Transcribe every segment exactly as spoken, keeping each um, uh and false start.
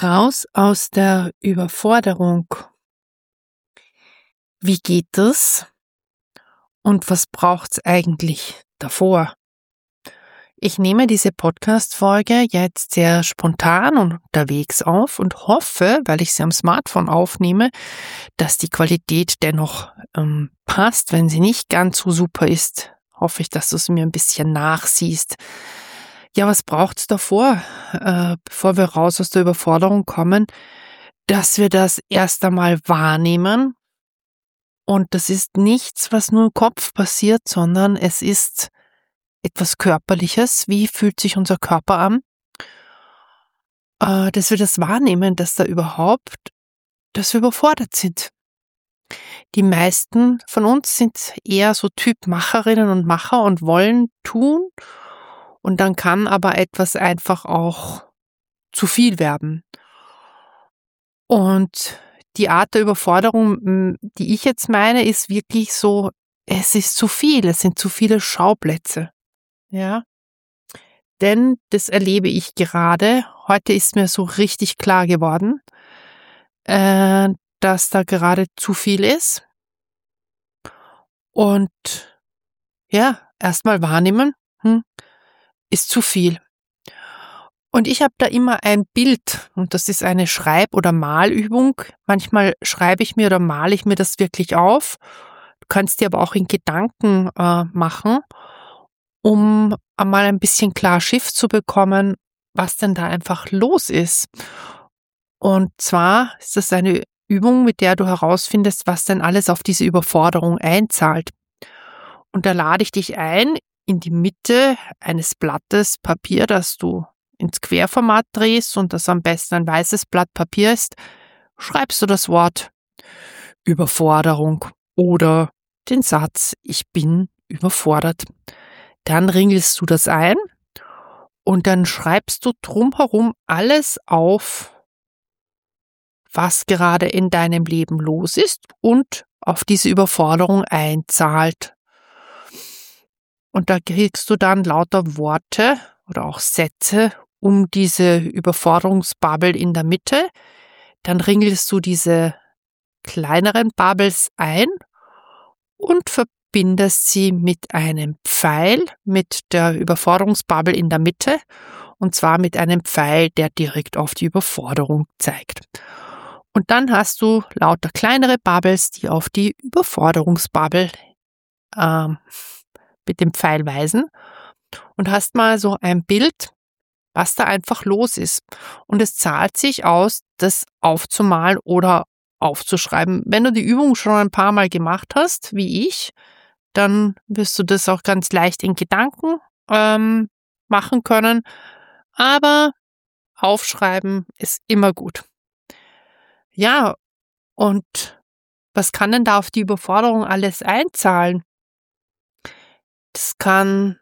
Raus aus der Überforderung. Wie geht das? Und was braucht's eigentlich davor? Ich nehme diese Podcast-Folge jetzt sehr spontan und unterwegs auf und hoffe, weil ich sie am Smartphone aufnehme, dass die Qualität dennoch ähm, passt. Wenn sie nicht ganz so super ist, hoffe ich, dass du es mir ein bisschen nachsiehst. Ja, was braucht's davor, äh, bevor wir raus aus der Überforderung kommen? Dass wir das erst einmal wahrnehmen. Und das ist nichts, was nur im Kopf passiert, sondern es ist etwas Körperliches. Wie fühlt sich unser Körper an? Äh, dass wir das wahrnehmen, dass da überhaupt, dass wir überfordert sind. Die meisten von uns sind eher so Typ Macherinnen und Macher und wollen tun. Und dann kann aber etwas einfach auch zu viel werden. Und die Art der Überforderung, m, die ich jetzt meine, ist wirklich so, es ist zu viel, es sind zu viele Schauplätze. Ja, denn das erlebe ich gerade. Heute ist mir so richtig klar geworden, äh, dass da gerade zu viel ist. Und ja, erstmal wahrnehmen, hm, ist zu viel. Und ich habe da immer ein Bild und das ist eine Schreib- oder Malübung. Manchmal schreibe ich mir oder male ich mir das wirklich auf. Du kannst dir aber auch in Gedanken äh, machen, um einmal ein bisschen klar Schiff zu bekommen, was denn da einfach los ist. Und zwar ist das eine Übung, mit der du herausfindest, was denn alles auf diese Überforderung einzahlt. Und da lade ich dich ein, in die Mitte eines Blattes Papier, das du ins Querformat drehst und das am besten ein weißes Blatt Papier ist, schreibst du das Wort Überforderung oder den Satz Ich bin überfordert. Dann ringelst du das ein und dann schreibst du drumherum alles auf, was gerade in deinem Leben los ist und auf diese Überforderung einzahlt. Und da kriegst du dann lauter Worte oder auch Sätze um diese Überforderungsbubble in der Mitte. Dann ringelst du diese kleineren Bubbles ein und verbindest sie mit einem Pfeil, mit der Überforderungsbubble in der Mitte, und zwar mit einem Pfeil, der direkt auf die Überforderung zeigt. Und dann hast du lauter kleinere Bubbles, die auf die Überforderungsbubble ähm, mit dem Pfeil weisen und hast mal so ein Bild, was da einfach los ist. Und es zahlt sich aus, das aufzumalen oder aufzuschreiben. Wenn du die Übung schon ein paar Mal gemacht hast, wie ich, dann wirst du das auch ganz leicht in Gedanken ähm, machen können. Aber aufschreiben ist immer gut. Ja, und was kann denn da auf die Überforderung alles einzahlen? Das kann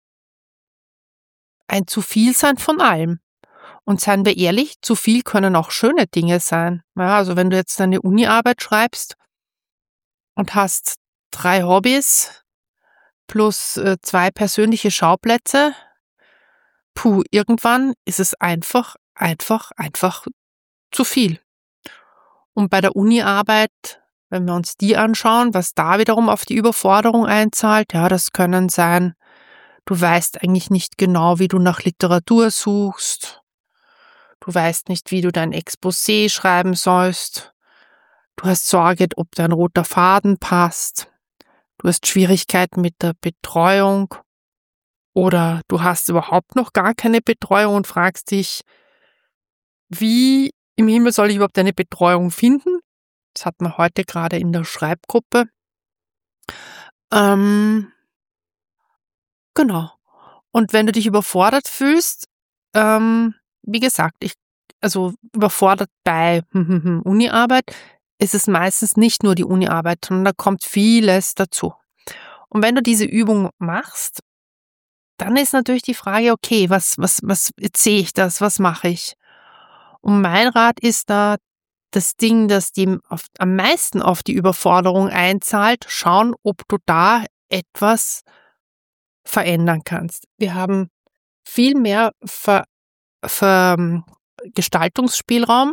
ein zu viel sein von allem. Und seien wir ehrlich, zu viel können auch schöne Dinge sein. Ja, also wenn du jetzt deine Uni-Arbeit schreibst und hast drei Hobbys plus äh, zwei persönliche Schauplätze, puh, irgendwann ist es einfach, einfach, einfach zu viel. Und bei der Uni-Arbeit, wenn wir uns die anschauen, was da wiederum auf die Überforderung einzahlt, ja, das können sein, du weißt eigentlich nicht genau, wie du nach Literatur suchst. Du weißt nicht, wie du dein Exposé schreiben sollst. Du hast Sorge, ob dein roter Faden passt. Du hast Schwierigkeiten mit der Betreuung. Oder du hast überhaupt noch gar keine Betreuung und fragst dich, wie im Himmel soll ich überhaupt eine Betreuung finden? Das hatten wir heute gerade in der Schreibgruppe. Ähm, genau. Und wenn du dich überfordert fühlst, ähm, wie gesagt, ich, also überfordert bei Uni-Arbeit, ist es meistens nicht nur die Uni-Arbeit, sondern da kommt vieles dazu. Und wenn du diese Übung machst, dann ist natürlich die Frage, okay, was, was, was, jetzt sehe ich das, was mache ich? Und mein Rat ist da, das Ding, das die auf, am meisten auf die Überforderung einzahlt, schauen, ob du da etwas verändern kannst. Wir haben viel mehr ver, ver, Gestaltungsspielraum,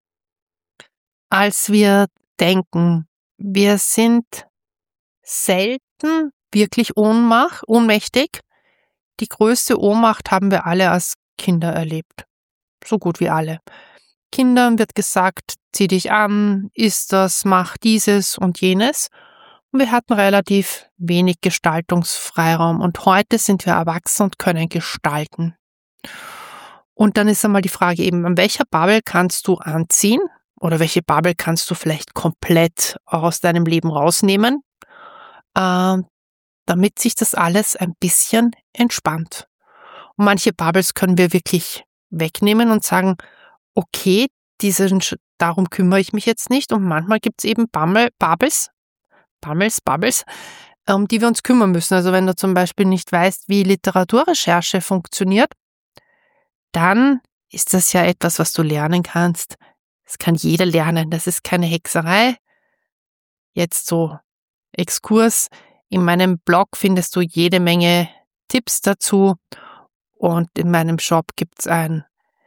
als wir denken. Wir sind selten wirklich ohnmach, ohnmächtig. Die größte Ohnmacht haben wir alle als Kinder erlebt. So gut wie alle. Kindern wird gesagt, zieh dich an, iss das, mach dieses und jenes. Und wir hatten relativ wenig Gestaltungsfreiraum. Und heute sind wir erwachsen und können gestalten. Und dann ist einmal die Frage eben, an welcher Bubble kannst du anziehen? Oder welche Bubble kannst du vielleicht komplett aus deinem Leben rausnehmen, äh, damit sich das alles ein bisschen entspannt. Und manche Bubbles können wir wirklich wegnehmen und sagen, okay, diesen, darum kümmere ich mich jetzt nicht. Und manchmal gibt es eben Bubble, Bubbles, Bubbles, Bubbles, um die wir uns kümmern müssen. Also wenn du zum Beispiel nicht weißt, wie Literaturrecherche funktioniert, dann ist das ja etwas, was du lernen kannst. Das kann jeder lernen, das ist keine Hexerei. Jetzt so Exkurs. In meinem Blog findest du jede Menge Tipps dazu und in meinem Shop gibt es einen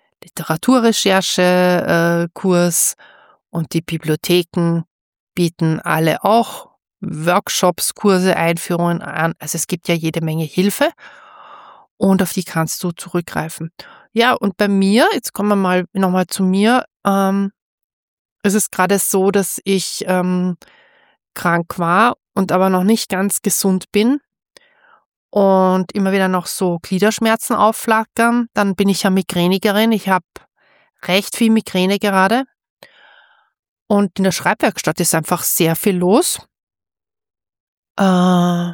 Literaturrecherche-Kurs und die Bibliotheken bieten alle auch Workshops, Kurse, Einführungen an. Also es gibt ja jede Menge Hilfe und auf die kannst du zurückgreifen. Ja, und bei mir, jetzt kommen wir mal nochmal zu mir, ähm, es ist gerade so, dass ich ähm, krank war und aber noch nicht ganz gesund bin und immer wieder noch so Gliederschmerzen aufflackern. Dann bin ich ja Migränigerin. Ich habe recht viel Migräne gerade. Und in der Schreibwerkstatt ist einfach sehr viel los. Äh,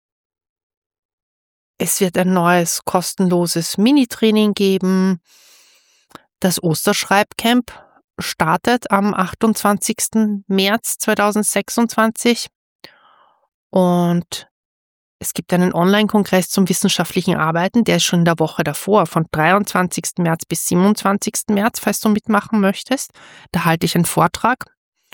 es wird ein neues kostenloses Mini-Training geben. Das Osterschreibcamp startet am achtundzwanzigsten März zweitausendsechsundzwanzig. Und es gibt einen Online-Kongress zum wissenschaftlichen Arbeiten, der ist schon in der Woche davor, von dreiundzwanzigsten März bis siebenundzwanzigsten März, falls du mitmachen möchtest. Da halte ich einen Vortrag.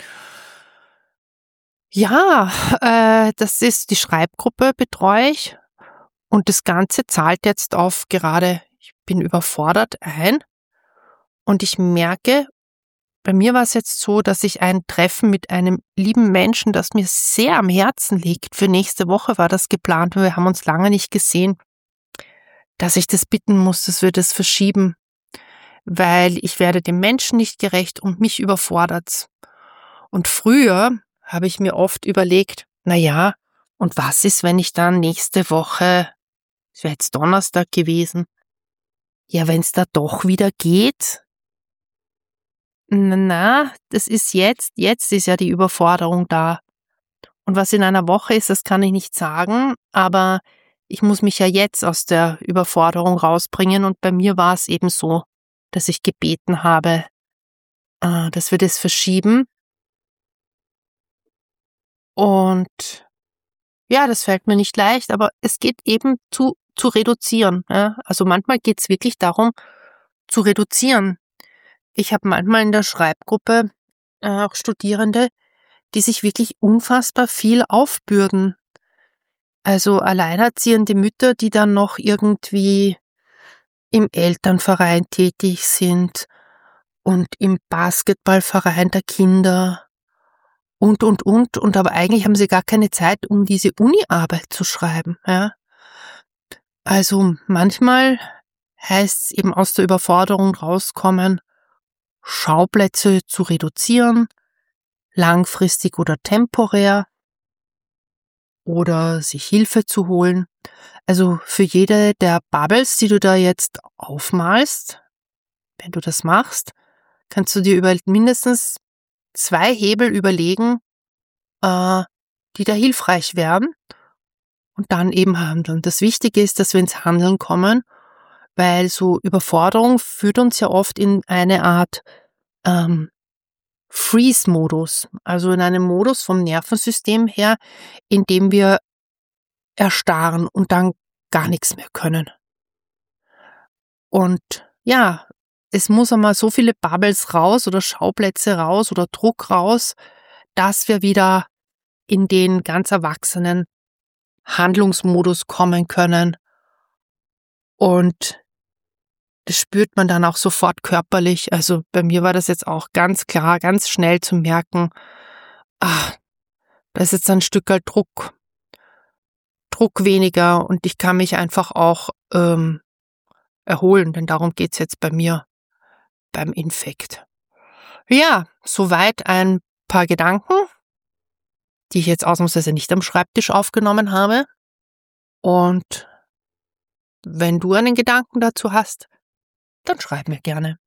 Ja, äh, das ist die Schreibgruppe, betreue ich. Und das Ganze zahlt jetzt auf gerade, ich bin überfordert, ein. Und ich merke, bei mir war es jetzt so, dass ich ein Treffen mit einem lieben Menschen, das mir sehr am Herzen liegt, für nächste Woche war das geplant und wir haben uns lange nicht gesehen, dass ich das bitten muss, dass wir das verschieben, weil ich werde dem Menschen nicht gerecht und mich überfordert's. Und früher habe ich mir oft überlegt, na ja, und was ist, wenn ich dann nächste Woche, es wäre jetzt Donnerstag gewesen, ja, wenn es da doch wieder geht? Na, na, das ist jetzt, jetzt ist ja die Überforderung da. Und was in einer Woche ist, das kann ich nicht sagen, aber ich muss mich ja jetzt aus der Überforderung rausbringen und bei mir war es eben so, dass ich gebeten habe, äh, dass wir das verschieben. Und ja, das fällt mir nicht leicht, aber es geht eben zu, zu reduzieren. Ja? Also manchmal geht es wirklich darum, zu reduzieren. Ich habe manchmal in der Schreibgruppe äh, auch Studierende, die sich wirklich unfassbar viel aufbürden. Also alleinerziehende Mütter, die dann noch irgendwie im Elternverein tätig sind und im Basketballverein der Kinder und, und, und. Und aber eigentlich haben sie gar keine Zeit, um diese Uni-Arbeit zu schreiben. Ja. Also manchmal heißt es eben aus der Überforderung rauskommen, Schauplätze zu reduzieren, langfristig oder temporär, oder sich Hilfe zu holen. Also für jede der Bubbles, die du da jetzt aufmalst, wenn du das machst, kannst du dir über mindestens zwei Hebel überlegen, äh, die da hilfreich wären und dann eben handeln. Das Wichtige ist, dass wir ins Handeln kommen, weil so Überforderung führt uns ja oft in eine Art ähm, Freeze-Modus, also in einem Modus vom Nervensystem her, in dem wir erstarren und dann gar nichts mehr können. Und ja, es muss einmal so viele Bubbles raus oder Schauplätze raus oder Druck raus, dass wir wieder in den ganz erwachsenen Handlungsmodus kommen können und Das spürt man dann auch sofort körperlich. Also, bei mir war das jetzt auch ganz klar, ganz schnell zu merken, ah, da ist jetzt ein Stückerl Druck Druck weniger und ich kann mich einfach auch, ähm, erholen, denn darum geht's jetzt bei mir beim Infekt. Ja, soweit ein paar Gedanken, die ich jetzt ausnahmsweise nicht am Schreibtisch aufgenommen habe. Und wenn du einen Gedanken dazu hast, dann schreib mir gerne.